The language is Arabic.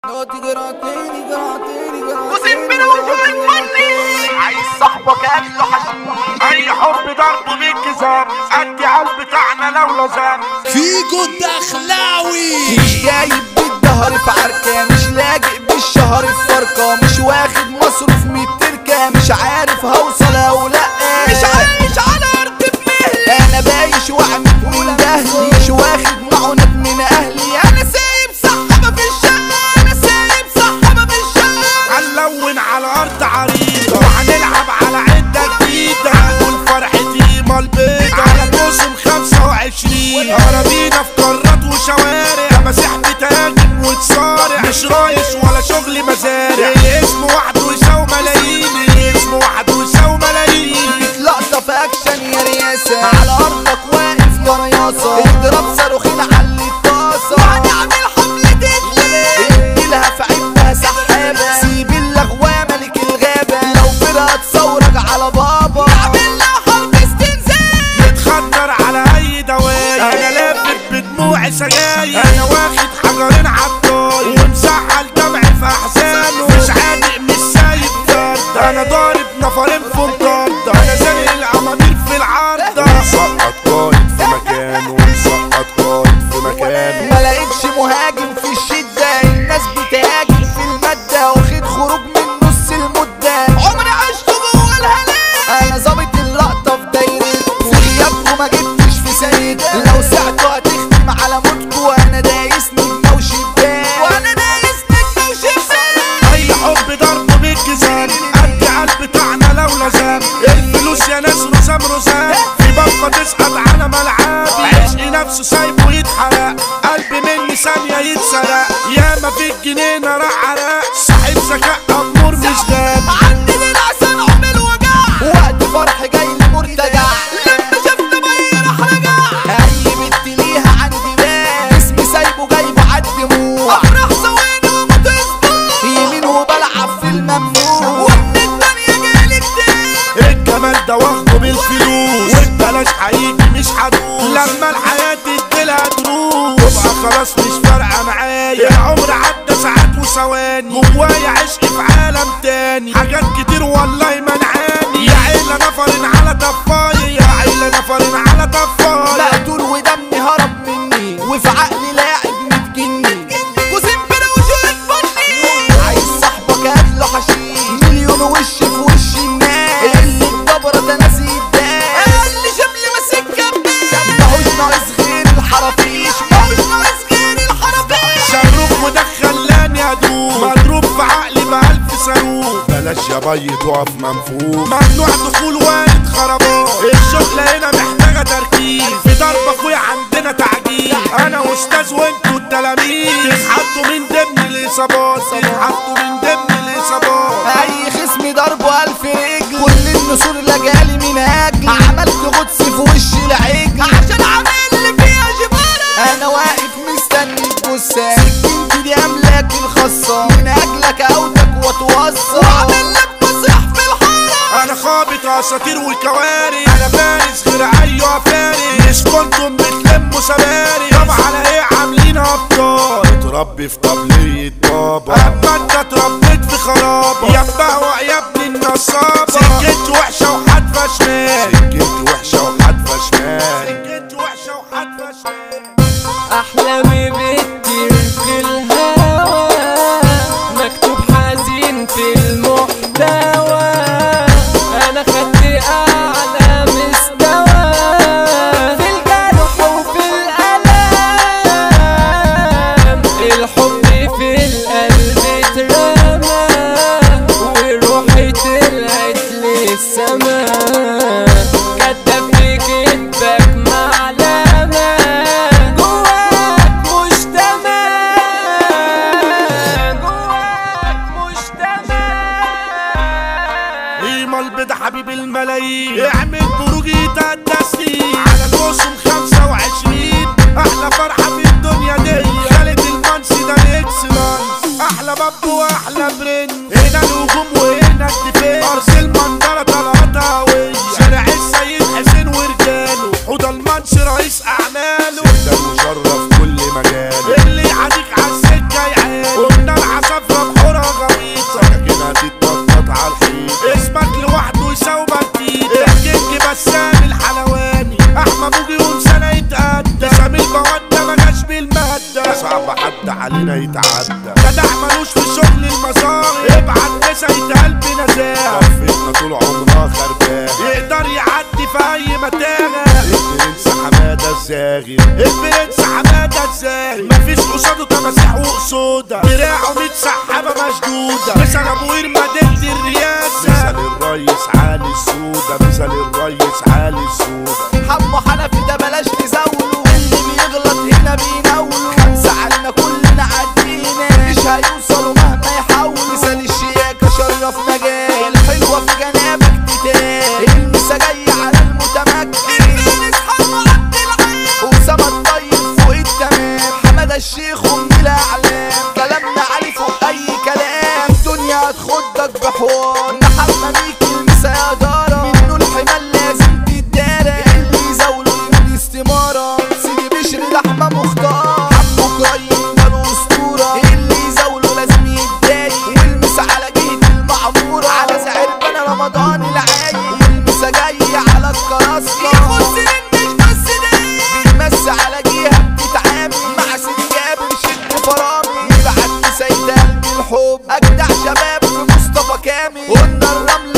وسيبنا وجوه الفني عايز صاحبك قال له حشيش اي حب ضرب بالجزام ادي على بتاعنا لو لزام فيجو الدخلاوي مش جايب بالظهر في عركة، مش لاجئ بالشهر في فرقة، مش واخد مصروف 100 تركة، مش عارف هوصل او لا، مش عايش على ارض بليه، انا بايش وعمت من اهلي، مش واخد معونات من اهلي، انا سايب صحبة في الشارع، انا سايب صحبة في الشارع. هنلون على ارض عريضة وهنلعب على عدة جديدة والفرح تيمة البيضة على موسم 25 اراضينا في قارات وشوارع مسيح بتهاجم وتصارع مش رايش ولا شغل مزارع الاسم وحده يساوي ملايين الاسم وحده يساوي ملايين لقطة في اكشن يا رياسة على ارضك واقف يا رياسة اضرب صاروخين على الطاسة وهنعمل حملة اديلها في عبها سحابة سيب اللغوة ملك الغابة لو فرقة تصورك على بابا نعمل لها حرب استنزال نتخدر على اي دواي انا لافت بدموعي سجاير انا واخد حجرين عالطاي ومزعل دمعي في احزانه مش عادق مش سايب فرد انا ضارب نفرين في مطاردة انا زانق الامامير في العارضة مسقط قايد في مكانه مسقط قايد في مكانه ما لقيتش مهاجم في الشدة الناس بتهاجم في المادة واخد خروج من نص المدة عمري عشت جوه الهلاك انا ظابط اللقطة في دايرتكو في غيابكو ما جبتش في سنة لو ساعته هتختم على موتكو انا دايس نجمة وشباك وانا دايس نجمة وشباك اي حب ضرب بالجزام ادي على بتاعنا لو لزام الفلوس يا ناس رزام في بابا تسقط على ملعبي عشقي نفسه سايبه يتحرق قلبي مني ثانية يتسرق ياما في الجنينة راح عرق صاحب ذكاء امور مش غاب عندي للعسل عمل وجع وقت فرح جاي لمرتجع لما شفت بي راح رجع اي بنت ليها عندي بال اسمي سايبه جايبه عالدموع افرح ثواني وموت اسبوع يمين وبلعب في الممنوع ومن الدنيا جالي كتير الجمال ده واخده بالفلوس والبلاش هيجي مش هدوس لما الحياة تديلها دروس تبقى خلاص مش فارقة معايا العمر عدى ساعات وثواني جوايا عشق في عالم تاني حاجات كتير والله منعاني يا عيلة نفرين على طفاية يا عيلة نفرين على طفاية مقتول ودمي هرب مني وفي عقلي لاعب متجني جوزين بلا وجوه الفني عايز صاحبك هاتله حشيش مليون وش في وش الناس اللي الجبرة ده ناسي الداس اللي شبل ماسك كباس ماهوش ناقص غير الحرافيش ماهوش ناقص غير الحرافيش صاروخ ودخلاني ادوب مضروب في عقلي بألف صاروخ بلاش يا بي تقف منفوخ ممنوع دخول وارد خرابات الشغلة هنا محتاجة تركيز في ضرب اخويا عندنا تعجيل انا استاذ وانتوا التلاميذ تتحطوا من ضمن الاصابات تتحطوا من ضمن الاصابات اي خصم ضربه 1000 رجل كل النسور لجالي من اجل عملت غطس في وش العجل عشان عامل اللي فيها جبارة انا واقف مستني الجثة سكينتي دي املاكي الخاصة من اجلك اوتك واتوصى واعمل لك مسرح في الحارة انا خابط اساطير وكوارث انا فارس غير ايوه فارس مش كنتم بتلموا سباري طب على ايه عاملين ابطال اتربي في طبلية بابا اما انت اتربيت في خرابة يا مبهوأ يا ابن النصابة سكت وحشة وحدفة شمال سكت وحشة وحدفة شمال سكت وحشة وحدفة شمال أحلامي بتطير في الهوا مكتوب حزين في المحتوى أنا خدت أعلى مستوى في الجرح وفي الألم الحب في القلب اترمى وروحي طلعت للسما كدب في كدبك معلمة جواك مش تمام جواك مش تمام قيمة البيضة حبيب الملايين اعمل بروجي تدسي على الموسم 25 احلى فرحة في الدنيا دي خالد المنسي ده الاكسلانس احلى باب واحلى برنس هنا الهجوم وهنا الدفاع ارض المنظرة طلعتها هوية شارع السيد حسين ورجاله حوض المنسي رئيس اعماله ده مشرف كل مجال اللي يعاديك عالسكة يعاني قلنا علينا يتعدى. جدع ملوش في شغل المصاري، ابعت نسا يتقال بنزاهة. كفتنا طول عمرها خربانة، يقدر يعدي في أي متاهة. البرنس حمادة الزاغي، البرنس حمادة الزاغي، مفيش قصاده تماسيح وقصودة، دراعه 100 سحابة مشدودة. مثل أبو قير مدينة الرياسة، مثل الريس علي السودة، مثل الريس علي السودة. حمو حنفي ده بلاش تزاوله، اللي بيغلط هنا بيناوله. 5 علينا كلنا عدينا، مش هيوصلوا مهما يحاولوا. مثال الشياكة شرف مجال، الحلوة في جنابك تتال. المسا جاي على المتمكن، الفارس حمو عبد العال. وأسامة الطيب فوق التمام، حمادة الشيخ ومن الأعلام. كلامنا عالي فوق أي كلام، الدنيا هتخدك بحوار. محمد ميكي المسا يا دارة، منه الحمال لازم تتدارى. اللي يزاوله يقول استمارة، سيدي بشر لحمة مختار. حمو قريب ده الأسطورة، اللي يزاوله لازم يتداري. والمسا على جهة المعمورة، على سعر بنا رمضان العايد. والمسا جاي على الكراسة، يخص مش بس ده. بيمس على جهة بتتعامل مع سيدي جابر شد فرامي. يبعت لسيد قلبي الحب، أجدع شباب في مصطفى كامل. قلنا الرمل